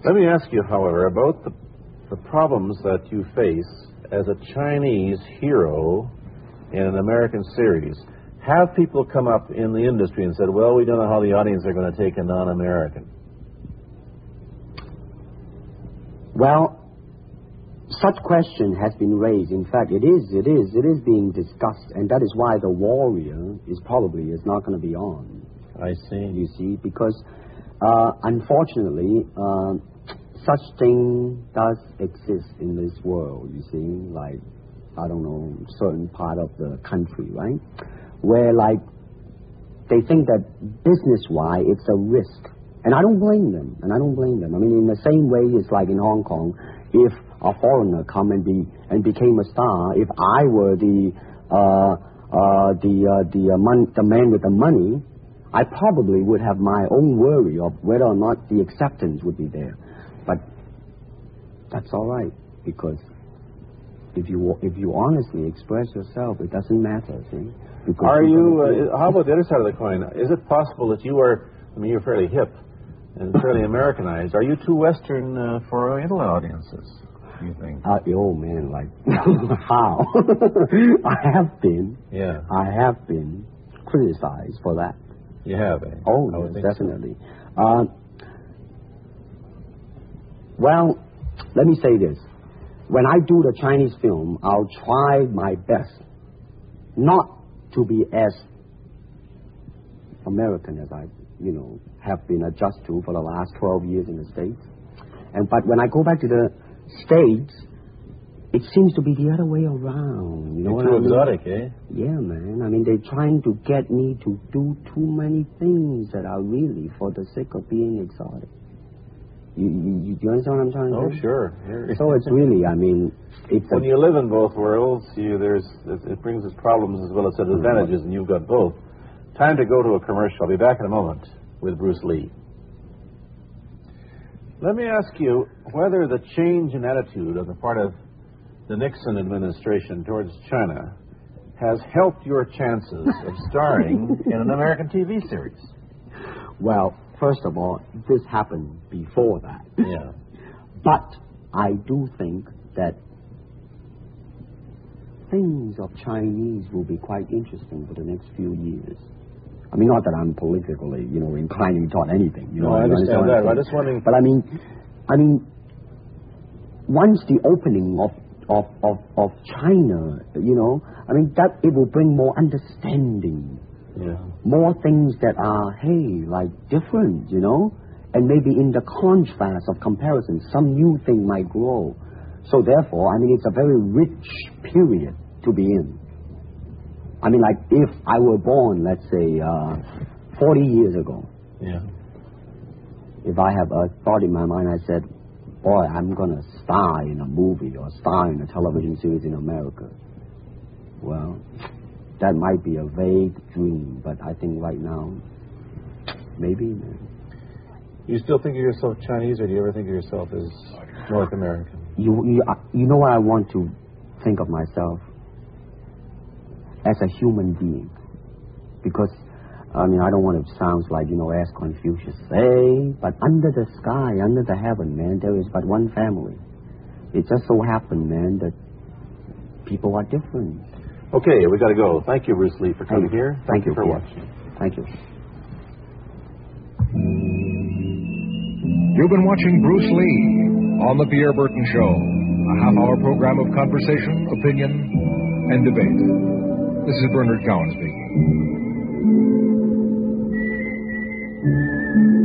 Let me ask you, however, about the problems that you face as a Chinese hero in an American series. Have people come up in the industry and said, well, we don't know how the audience are going to take a non-American? Well, such question has been raised. In fact, it is being discussed, and that is why The Warrior is not going to be on. I see. You see, because unfortunately, such thing does exist in this world. You see, like, I don't know, certain part of the country, right, where like they think that business-wise it's a risk, and I don't blame them. I mean, in the same way, it's like in Hong Kong, if a foreigner come and became a star, if I were the man with the money, I probably would have my own worry of whether or not the acceptance would be there. But that's all right, because if you honestly express yourself, it doesn't matter. See? Because are you? How about the other side of the coin? Is it possible that you are? I mean, you're fairly hip and fairly Americanized. Are you too Western for Oriental audiences? Do you think? Oh man, like how? I have been. Yeah. I have been criticized for that. You have, eh? Oh, yes, definitely. So. Well, let me say this. When I do the Chinese film, I'll try my best not to be as American as I, have been adjusted to for the last 12 years in the States. But when I go back to the States, it seems to be the other way around. You're too exotic, eh? Yeah, man. I mean, they're trying to get me to do too many things that are really for the sake of being exotic. You understand what I'm trying to say? Oh, sure. So it's really, I mean, when you live in both worlds, it brings its problems as well as its advantages, and you've got both. Time to go to a commercial. I'll be back in a moment with Bruce Lee. Let me ask you whether the change in attitude on the part of the Nixon administration towards China has helped your chances of starring in an American TV series. Well, first of all, this happened before that. Yeah. But I do think that things of Chinese will be quite interesting for the next few years. I mean, not that I'm politically, inclining toward anything. No, I understand that. I'm just wondering. But I mean, once the opening of China, that it will bring more understanding. Yeah. More things that are, like different, and maybe in the contrast of comparison, some new thing might grow. So therefore, I mean, it's a very rich period to be in. I mean, like if I were born, let's say, 40 years ago. Yeah. If I have a thought in my mind, I said, boy, I'm going to star in a movie or star in a television series in America. Well, that might be a vague dream, but I think right now, maybe. You still think of yourself Chinese, or do you ever think of yourself as North American? You know what I want to think of myself? As a human being. Because, I mean, I don't want to sound like, as Confucius say, but under the sky, under the heaven, man, there is but one family. It just so happened, man, that people are different. Okay, we got to go. Thank you, Bruce Lee, for coming here. Thank you for watching. Thank you. You've been watching Bruce Lee on The Pierre Burton Show, a half-hour program of conversation, opinion, and debate. This is Bernard Cowan speaking.